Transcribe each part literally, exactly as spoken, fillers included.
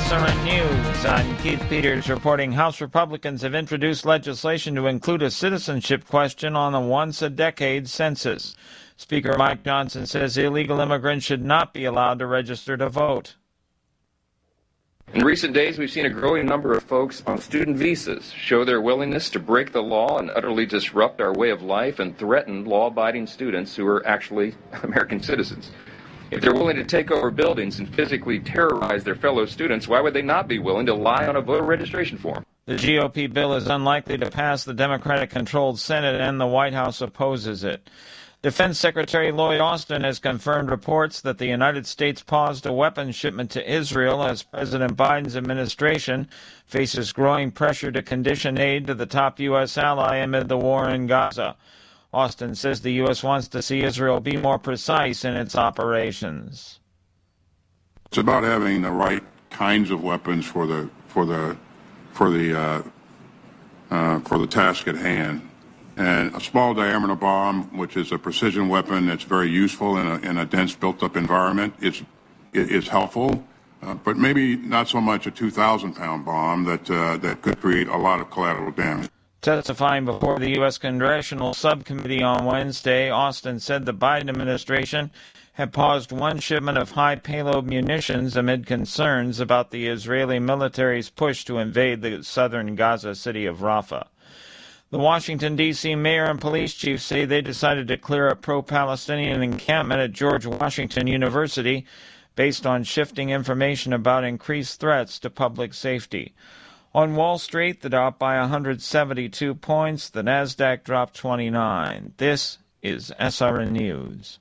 S R N News. I'm Keith Peters reporting House Republicans have introduced legislation to include a citizenship question on a once-a-decade census. Speaker Mike Johnson says illegal immigrants should not be allowed to register to vote. In recent days, we've seen a growing number of folks on student visas show their willingness to break the law and utterly disrupt our way of life and threaten law-abiding students who are actually American citizens. If they're willing to take over buildings and physically terrorize their fellow students, why would they not be willing to lie on a voter registration form? The G O P bill is unlikely to pass the Democratic-controlled Senate, and the White House opposes it. Defense Secretary Lloyd Austin has confirmed reports that the United States paused a weapons shipment to Israel as President Biden's administration faces growing pressure to condition aid to the top U S ally amid the war in Gaza. Austin says the U S wants to see Israel be more precise in its operations. It's about having the right kinds of weapons for the for the for the uh, uh, for the task at hand. And a small diameter bomb, which is a precision weapon that's very useful in a, in a dense built-up environment, is is helpful. Uh, but maybe not so much a two thousand pound bomb that uh, that could create a lot of collateral damage. Testifying before the U S Congressional Subcommittee on Wednesday, Austin said the Biden administration had paused one shipment of high-payload munitions amid concerns about the Israeli military's push to invade the southern Gaza city of Rafah. The Washington, D C mayor and police chief say they decided to clear a pro-Palestinian encampment at George Washington University based on shifting information about increased threats to public safety. On Wall Street, the Dow by one hundred seventy-two points, the Nasdaq dropped twenty-nine. This is S R N News.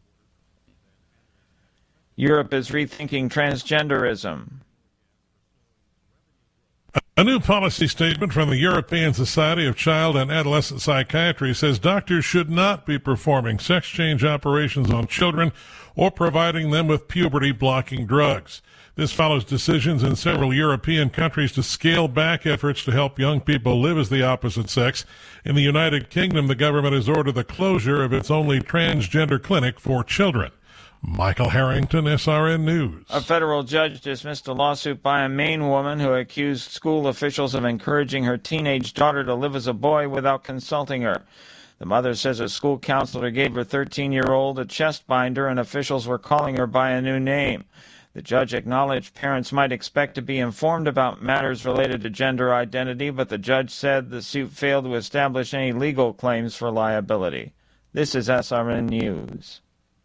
Europe is rethinking transgenderism. A new policy statement from the European Society of Child and Adolescent Psychiatry says doctors should not be performing sex change operations on children or providing them with puberty-blocking drugs. This follows decisions in several European countries to scale back efforts to help young people live as the opposite sex. In the United Kingdom, the government has ordered the closure of its only transgender clinic for children. Michael Harrington, S R N News. A federal judge dismissed a lawsuit by a Maine woman who accused school officials of encouraging her teenage daughter to live as a boy without consulting her. The mother says a school counselor gave her thirteen-year-old a chest binder and officials were calling her by a new name. The judge acknowledged parents might expect to be informed about matters related to gender identity, but the judge said the suit failed to establish any legal claims for liability. This is S R N News.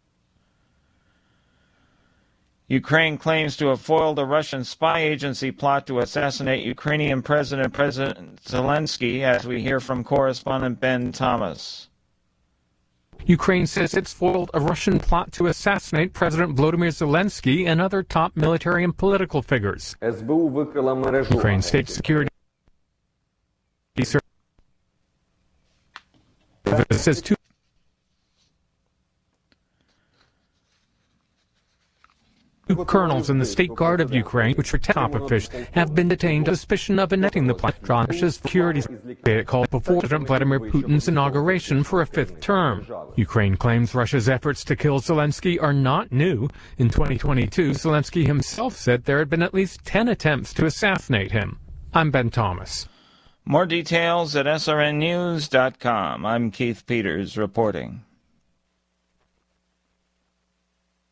Ukraine claims to have foiled a Russian spy agency plot to assassinate Ukrainian President President Zelensky, as we hear from correspondent Ben Thomas. Ukraine says it's foiled a Russian plot to assassinate President Volodymyr Zelensky and other top military and political figures. Ukraine State Security Service says two Two colonels in the State Guard of Ukraine, which are top officials, have been detained on suspicion of enacting the plan. Russia's security it called before President Vladimir Putin's inauguration for a fifth term. Ukraine claims Russia's efforts to kill Zelensky are not new. In twenty twenty-two, Zelensky himself said there had been at least ten attempts to assassinate him. I'm Ben Thomas. More details at S R N news dot com. I'm Keith Peters reporting.